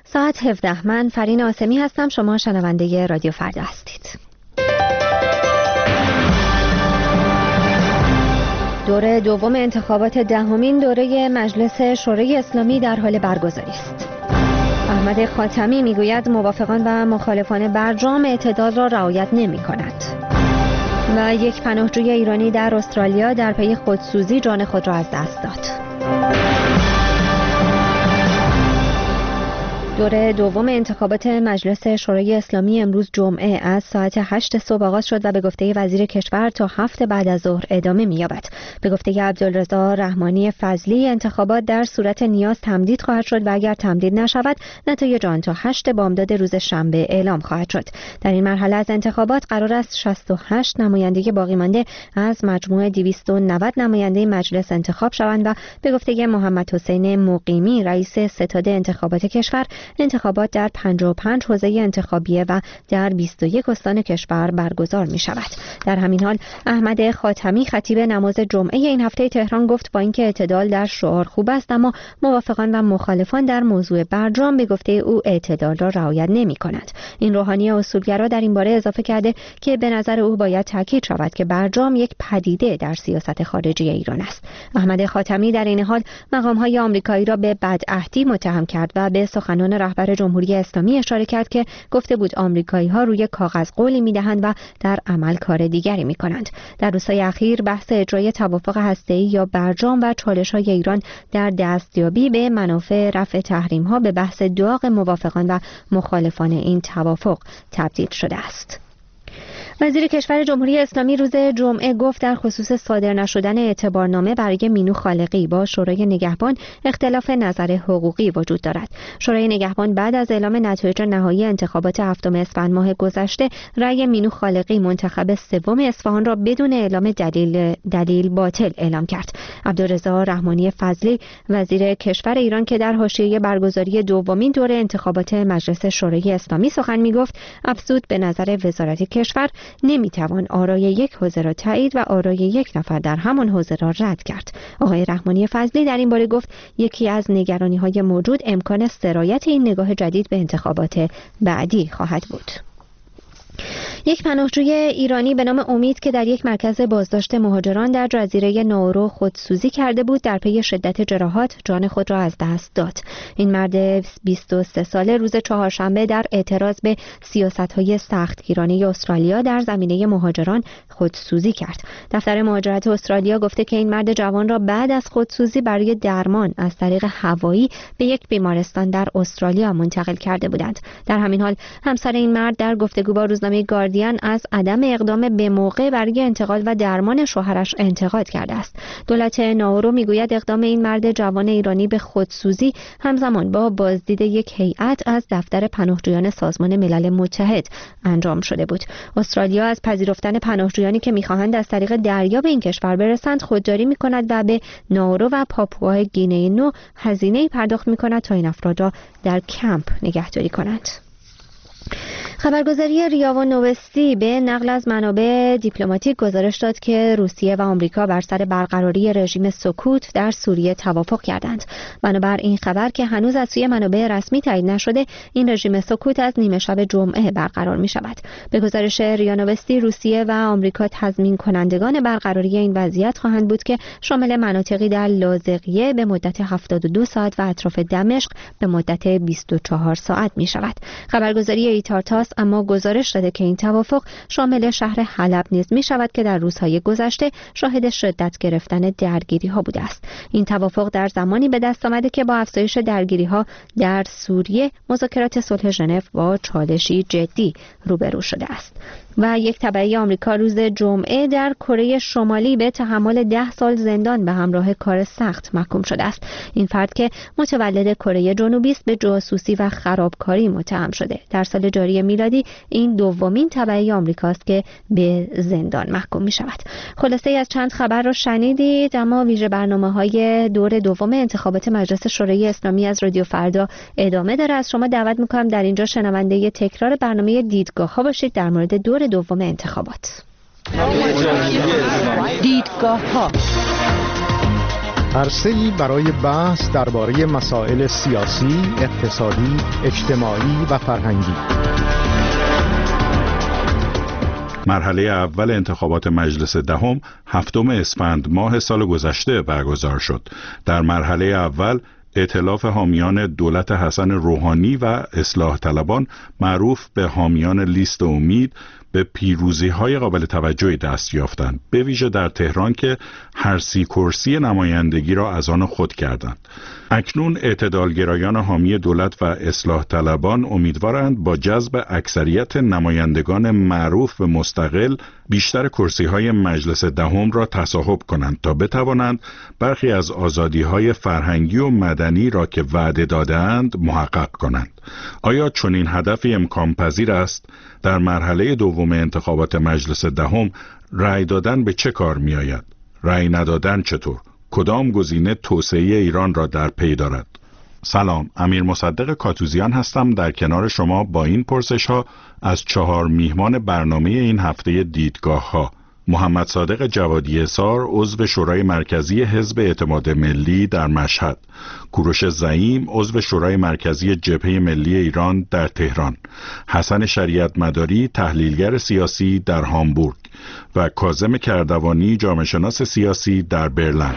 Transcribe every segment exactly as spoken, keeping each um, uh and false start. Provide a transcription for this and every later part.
ساعت هفده. من فرین آسمی هستم. شما شنونده رادیو فردا هستید. دوره دوم انتخابات دهمین دوره مجلس شورای اسلامی در حال برگزاری است. احمد خاتمی میگوید موافقان و مخالفان برجام اعتدال را رعایت نمی کند. و یک پناهجوی ایرانی در استرالیا در پی خودسوزی جان خود را از دست داد. دوره دوم انتخابات مجلس شورای اسلامی امروز جمعه از ساعت هشت صبح آغاز شد و به گفته وزیر کشور تا هفت بعد از ظهر ادامه می‌یابد. به گفته عبدالرضا رحمانی فضلی انتخابات در صورت نیاز تمدید خواهد شد و اگر تمدید نشود نتایج آن تا هشت بامداد روز شنبه اعلام خواهد شد. در این مرحله از انتخابات قرار است شصت و هشت نماینده باقی مانده از مجموع دویست و نود نماینده مجلس انتخاب شوند و به گفته محمد حسین مقیمی رئیس ستاد انتخابات کشور انتخابات در پنجاه و پنج حوزه انتخابیه و در بیست و یک استان کشور برگزار می شود. در همین حال احمد خاتمی خطیب نماز جمعه این هفته تهران گفت با اینکه اعتدال در شعار خوب است اما موافقان و مخالفان در موضوع برجام به گفته او اعتدال را رعایت نمی کنند. این روحانی اصولگرا در این باره اضافه کرده که به نظر او باید تاکید شود که برجام یک پدیده در سیاست خارجی ایران است. احمد خاتمی در این حال مقام‌های آمریکایی را به بدعهدی متهم کرد و به سخنان رهبر جمهوری اسلامی اشاره کرد که گفته بود آمریکایی‌ها روی کاغذ قولی می‌دهند و در عمل کار دیگری می‌کنند. در روزهای اخیر بحث اجرای توافق هسته‌ای یا برجام و چالش‌های ایران در دستیابی به منافع رفع تحریم‌ها به بحث داغ موافقان و مخالفان این توافق تبدیل شده است. وزیر کشور جمهوری اسلامی روز جمعه گفت در خصوص صادر نشدن اعتبارنامه برای مینو خالقی با شورای نگهبان اختلاف نظر حقوقی وجود دارد. شورای نگهبان بعد از اعلام نتایج نهایی انتخابات هفتم اسفند ماه گذشته رأی مینو خالقی منتخب سوم اصفهان را بدون اعلام دلیل دلیل باطل اعلام کرد. عبدالرضا رحمانی فضلی وزیر کشور ایران که در حاشیه برگزاری دومین دوره انتخابات مجلس شورای اسلامی سخن می‌گفت افزود به نظر وزارت کشور نمیتوان آرای یک حوزه را تایید و آرای یک نفر در همان حوزه را رد کرد. آقای رحمانی فضلی در این باره گفت یکی از نگرانی‌های موجود امکان سرایت این نگاه جدید به انتخابات بعدی خواهد بود. یک پناهجوی ایرانی به نام امید که در یک مرکز بازداشت مهاجران در جزیره ناورو خودسوزی کرده بود در پی شدت جراحات جان خود را از دست داد. این مرد بیست و سه ساله روز چهارشنبه در اعتراض به سیاست‌های سختگیرانه استرالیا در زمینه مهاجران خودسوزی کرد. دفتر مهاجرت استرالیا گفته که این مرد جوان را بعد از خودسوزی برای درمان از طریق هوایی به یک بیمارستان در استرالیا منتقل کرده بودند. در همین حال همسر این مرد در گفتگو با روزنامه گاردین از عدم اقدام به موقع برای انتقال و درمان شوهرش انتقاد کرده است. دولت ناورو میگوید اقدام این مرد جوان ایرانی به خودسوزی همزمان با بازدید یک هیئت از دفتر پناهجویان سازمان ملل متحد انجام شده بود. استرالیا از پذیرفتن پناهجویانی که میخواهند از طریق دریا به این کشور برسند خودداری میکند و به ناورو و پاپوهای گینه نو هزینه‌ای پرداخت میکند تا این افراد را در کمپ نگهداری کنند. خبرگزاری ریاوا نوستی به نقل از منابع دیپلماتیک گزارش داد که روسیه و آمریکا بر سر برقراری رژیم سکوت در سوریه توافق کردند. بنابر این خبر که هنوز از سوی منابع رسمی تایید نشده، این رژیم سکوت از نیمه شب جمعه برقرار می شود. به گزارش ریا نوستی روسیه و آمریکا تضمین کنندگان برقراری این وضعیت خواهند بود که شامل مناطقی در لاذقیه به مدت هفتاد و دو ساعت و اطراف دمشق به مدت بیست و چهار ساعت می شود. خبرگزاری ایتارتاس اما گزارش داده که این توافق شامل شهر حلب نیز می شود که در روزهای گذشته شاهد شدت گرفتن درگیری ها بوده است. این توافق در زمانی به دست آمده که با افزایش درگیری ها در سوریه مذاکرات صلح ژنو با چالشی جدی روبرو شده است. و یک تبعی آمریکا روز جمعه در کره شمالی به تحمل ده سال زندان به همراه کار سخت محکوم شده است. این فرد که متولد کره جنوبی است به جاسوسی و خرابکاری متهم شده. در سال جاری میلادی این دومین تبعی آمریکاست که به زندان محکوم می شود. خلاصه از چند خبر رو شنیدید، اما ویژه برنامه‌های دور دوم انتخابات مجلس شورای اسلامی از رادیو فردا ادامه داره. از شما دعوت می‌کنم در اینجا شنونده تکرار برنامه دیدگاه‌ها باشید در مورد دور دوم انتخابات. دیدگاه‌ها عرصه‌ای برای بحث درباره مسائل سیاسی، اقتصادی، اجتماعی و فرهنگی. مرحله اول انتخابات مجلس دهم هفتم اسفند ماه سال گذشته برگزار شد. در مرحله اول ائتلاف حامیان دولت حسن روحانی و اصلاح طلبان معروف به حامیان لیست امید به پیروزی‌های قابل توجهی دست یافتند، به ویژه در تهران که هر سی کرسی نمایندگی را از آن خود کردند. اکنون اعتدالگرایان حامی دولت و اصلاح طلبان امیدوارند با جذب اکثریت نمایندگان معروف به مستقل بیشتر کرسی‌های مجلس دهم را تصاحب کنند تا بتوانند برخی از آزادی‌های فرهنگی و مدنی را که وعده داده‌اند محقق کنند. آیا چنین هدفی امکان پذیر است؟ در مرحله دوم انتخابات مجلس دهم رأی دادن به چه کار می آید؟ رأی ندادن چطور؟ کدام گزینه توسعه ایران را در پی دارد؟ سلام، امیر مصدق کاتوزیان هستم در کنار شما با این پرسش ها از چهار میهمان برنامه این هفته دیدگاه ها. محمد صادق جوادی اثار، عضو شورای مرکزی حزب اعتماد ملی در مشهد، کوروش زعیم، عضو شورای مرکزی جبهه ملی ایران در تهران، حسن شریعت مداری، تحلیلگر سیاسی در هامبورگ و کاظم کردوانی، جامعه شناس سیاسی در برلین.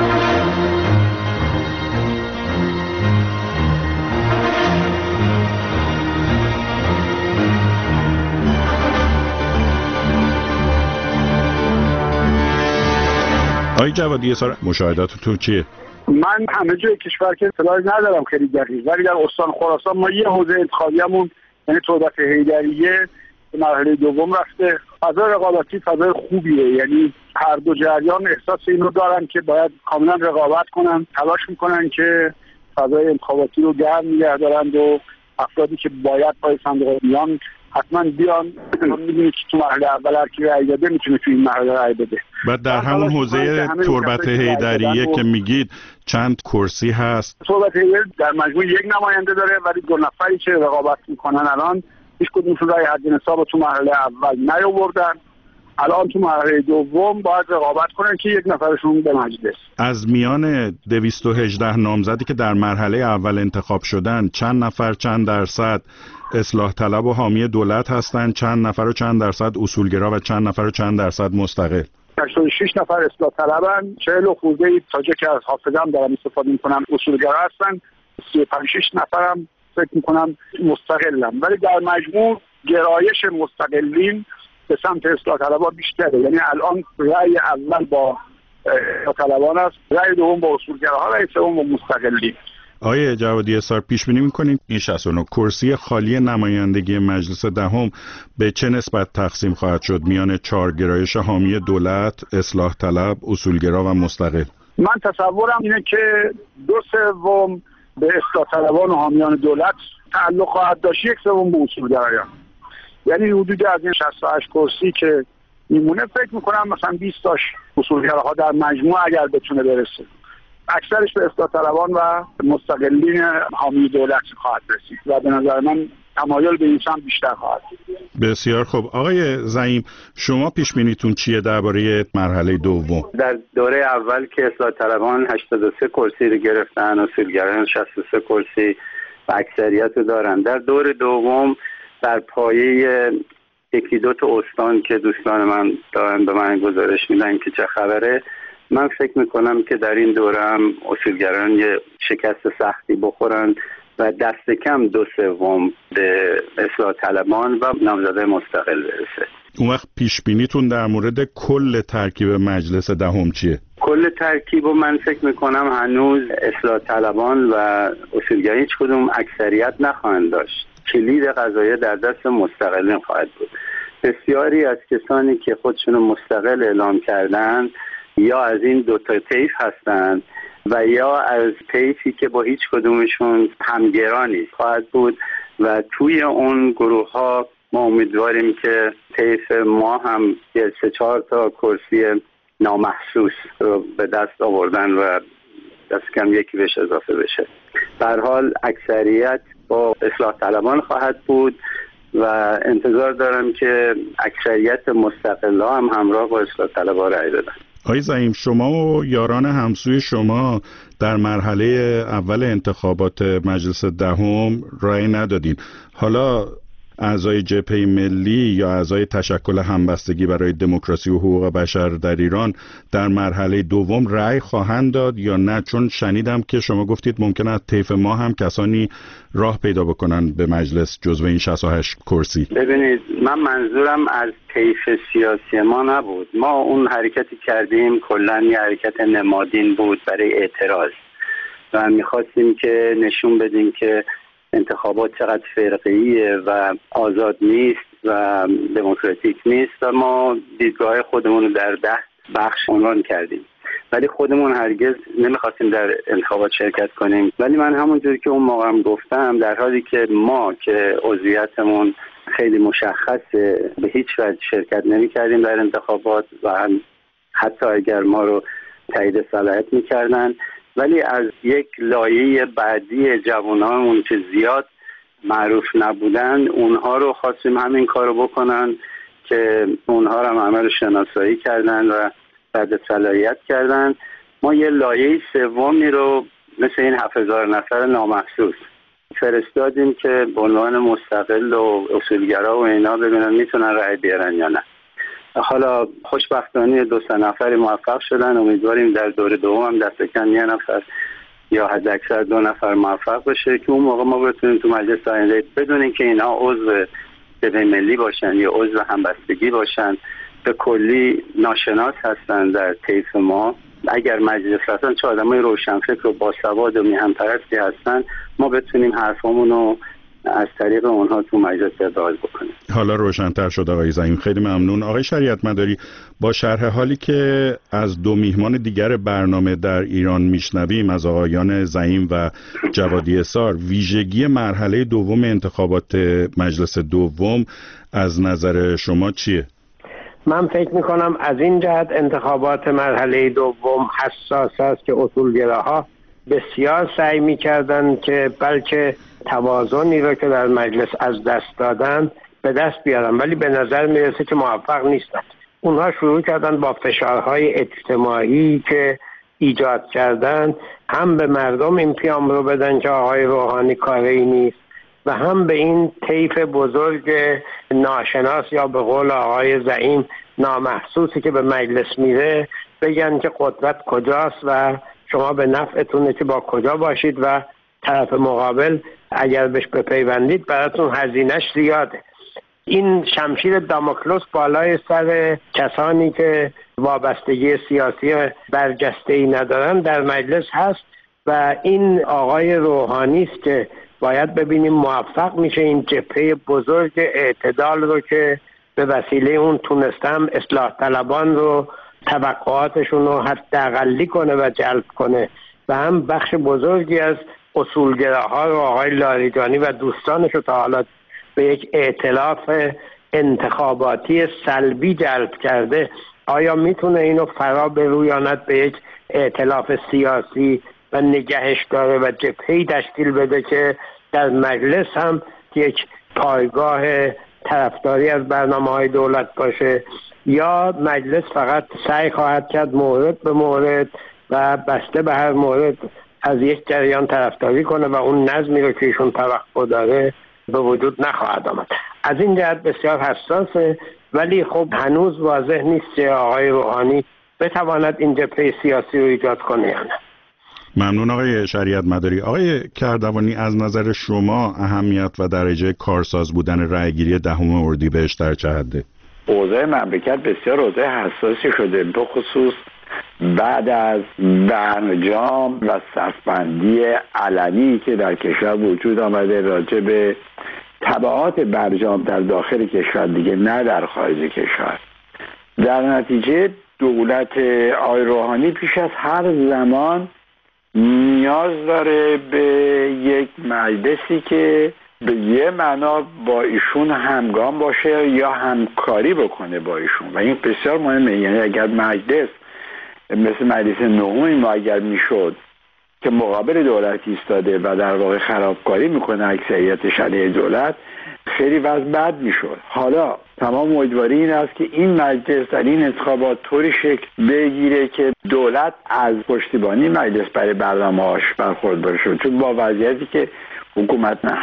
آقای جوادی اثار، مشاهداتتون چیه؟ من همه جای کشور که اطلاعی ندارم خیلی دقیق، ولی در استان خراسان ما یه حوزه انتخابیمون یعنی تربت حیدریه به مرحله دوم رفته. فضای رقابتی فضای خوبیه، یعنی هر دو جریان احساس اینو دارن که باید کاملا رقابت کنن، تلاش میکنن که فضای انتخاباتی رو گرم نگه دارند و افرادی که باید پای صندوق بیان حتما بیان. میدونید که تو مرحله اول هر کی رأی داده میتونه تو این مرحله رأی بده. بعد در همون حوزه تربت حیدریه که میگید چند کرسی هست؟ تربت حیدریه در مجموع یک نماینده داره، ولی دو نفری که رقابت میکنن الان هیچ کدومشون رأی حد نصاب تو مرحله اول نیاوردن. الان تو مرحله دوم باید رقابت کنن که یک نفرشون به مجلس. از میان دویست و هجده نامزدی که در مرحله اول انتخاب شدن چند نفر چند درصد اصلاح طلب و حامی دولت هستن، چند نفر و چند درصد اصولگرا و چند نفر و چند درصد مستقل؟ هشتاد و شش نفر اصلاح طلبن، چهل و خورده ای تا جایی که از حافظه‌ام دارم استفاده میکنم اصولگرا هستن، سی و پنج شش نفرم فکر میکنم مستقلن. ولی در مجموع گرایش مستقلین به سمت اصلاح طلبان بیشتره. یعنی الان رأی اول با اصلاح طلبان است، رأی دوم با اصولگراها، رأی سوم با مستقلین. آقای جوادی اثار، پیش بینی می‌کنید این شصت و نه کرسی خالی نمایندگی مجلس دهم به چه نسبت تقسیم خواهد شد میان چهار گرایش حامی دولت، اصلاح طلب، اصولگرا و مستقل؟ من تصورم اینه که دو سوم به اصلاح طلبان و حامیان دولت تعلق خواهد داشت، یک سوم به اصولگرایان. یعنی حدود از این شصت و هشت کرسی که میمونه فکر میکنم مثلا بیست تاش اصولگراها در مجموع اگر بتونه برسه، اکثرش به اصلاح طلبان و مستقلین حامی دولت خواهد رسید و به نظر من تمایل به این سمت بیشتر خواهد. بسیار خوب. آقای زعیم، شما پیش بینیتون چیه درباره مرحله دوم؟ در دوره اول که اصلاح طلبان هشتاد و سه کرسی رو گرفتن، اصولگرایان شصت و سه کرسی و اکثریت رو دارن. در دور دوم در پایه یکی دو تا استان که دوستان من دارن به من گزارش میدن که چه خبره، من فکر میکنم که در این دوره هم اصولگرایان یه شکست سختی بخورن و دست کم دو سوم به اصلاح طلبان و نامزدای مستقل برسه. اون وقت پیش بینیتون در مورد کل ترکیب مجلس دهم چیه؟ کل ترکیب و من فکر میکنم هنوز اصلاح طلبان و اصولگرایان هیچ کدوم اکثریت نخواهند داشت. کلید قضایه در دست مستقلین خواهد بود. بسیاری از کسانی که خودشون مستقل اعلام کردن یا از این دو تا طیف هستند و یا از طیفی که با هیچ کدومشون همگرا نیست خواهد بود و توی اون گروه ها ما امیدواریم که طیف ما هم یه سه چهار تا کرسی نامحسوس رو به دست آوردن و دست کم یکی بهش اضافه بشه. به هر حال اکثریت با اصلاح طلبان خواهد بود و انتظار دارم که اکثریت مستقلا هم همراه با اصلاح طلبان رأی بدن. آقای زعیم، شما و یاران همسوی شما در مرحله اول انتخابات مجلس دهم رأی ندادین. حالا اعضای جبهه ملی یا اعضای تشکل همبستگی برای دموکراسی و حقوق بشر در ایران در مرحله دوم رأی خواهند داد یا نه؟ چون شنیدم که شما گفتید ممکنه از طیف ما هم کسانی راه پیدا بکنن به مجلس جزو این شصت و هشت کرسی. ببینید، من منظورم از طیف سیاسی ما نبود. ما اون حرکتی کردیم کلاً یه حرکت نمادین بود برای اعتراض و می‌خواستیم که نشون بدیم که انتخابات چقدر فرقه‌ایه و آزاد نیست و دموکراتیک نیست و ما دیدگاه خودمون رو در ده بخش عنوان کردیم، ولی خودمون هرگز نمیخواستیم در انتخابات شرکت کنیم. ولی من همونجوری که اون موقع هم گفتم، در حالی که ما که عضویتمون خیلی مشخصه به هیچ وجه شرکت نمی‌کردیم در انتخابات و حتی اگر ما رو تایید صلاحیت می‌کردن، ولی از یک لایه بعدی جوانامون که زیاد معروف نبودن اونها رو خواستیم همین کار رو بکنن که اونها رو هم عمل شناسایی کردن و بعد صلاحیت کردن. ما یه لایه سومی رو مثل این هفت هزار نفر نامحسوس فرستادیم که به عنوان مستقل و اصولگرا و اینا ببینن میتونن رأی بیارن یا نه. حالا خوشبختانه دو سه نفری موفق شدن. امیدواریم در دوره دوم هم دست کم یه نفر یا حد اکثر دو نفر موفق بشه که اون موقع ما بتونیم تو مجلس آینده بدون اینکه اینا عضو جبهه ملی باشن یا عضو همبستگی باشن، به کلی ناشناس هستن در طیف ما. اگر مجلس رفتن چه آدمای روشنفکر و باسواد و میهن پرستی هستن، ما بتونیم حرفمون رو از طریق اونها تو مجلس ابراز بکنیم. حالا روشن‌تر شد آقای زعیم، خیلی ممنون. آقای شریعت مداری، با شرح حالی که از دو میهمان دیگر برنامه در ایران میشنویم، از آقایان زعیم و جوادی اصار، ویژگی مرحله دوم انتخابات مجلس دوم از نظر شما چیه؟ من فکر میکنم از این جهت انتخابات مرحله دوم حساس است که اصولگراها بسیار سعی میکردن که بلکه توازنی رو که در مجلس از دست دادن به دست بیارن، ولی به نظر میرسه که موفق نیستن. اونها شروع کردن با فشارهای اجتماعی که ایجاد کردن هم به مردم این پیام رو بدن که آقای روحانی کاری نیست و هم به این طیف بزرگ ناشناس یا به قول آقای زعیم نامحسوسی که به مجلس میره بگن که قدرت کجاست و شما به نفعتونه که با کجا باشید و طرف مقابل اگر بهش بپیوندید براتون هزینه‌اش زیاده. این شمشیر داموکلس بالای سر کسانی که وابستگی سیاسی برجسته‌ای ندارن در مجلس هست و این آقای روحانی است که باید ببینیم موفق میشه این جبهه بزرگ اعتدال رو که به وسیله اون تونستم اصلاح طلبان رو توقعاتشون رو حداقلی کنه و جلب کنه و هم بخش بزرگی از اصولگراها رو آقای لاریجانی و دوستانش رو تا حالا به یک ائتلاف انتخاباتی سلبی جلب کرده. آیا میتونه اینو فرا برویاند به یک ائتلاف سیاسی و نگهش داره و جبهه‌ای تشکیل بده که در مجلس هم یک پایگاه طرفداری از برنامه‌های دولت باشه، یا مجلس فقط سعی خواهد کرد مورد به مورد و بسته به هر مورد از یک جریان طرفداری کنه و اون نظمی رو که ایشون توقع داره به وجود نخواهد آمد. از این جهت بسیار حساسه، ولی خب هنوز واضح نیست که آقای روحانی بتواند این جبهه سیاسی رو ایجاد کنه یا نه. ممنون آقای شریعت مداری. آقای کردوانی، از نظر شما اهمیت و درجه کارساز بودن رأیگیری دهم اردیبهشت در چه حده؟ اوضاع مملکت بسیار اوضاع حساسی شده، به خصوص بعد از برجام و صفبندی علنی که در کشور وجود آمده راجع به تبعات برجام در داخل کشور، دیگه نه در خارج کشور. در نتیجه دولت آقای روحانی پیش از هر زمان نیاز داره به یک مجلسی که به یه معنا با ایشون همگام باشه یا همکاری بکنه با ایشون و این بسیار مهمه. یعنی اگر مجلس مثل مجلس نهم ما اگر میشد که مقابل دولت ایستاده و در واقع خرابکاری میکنه اکثریت شرعی دولت، خیلی وضع بد میشد. حالا تمام امیدواری این است که این مجلس در این انتخابات طوری شکل بگیره که دولت از پشتیبانی مجلس برای برنامه‌هاش برخوردار شد، چون با وضعیتی که حکومت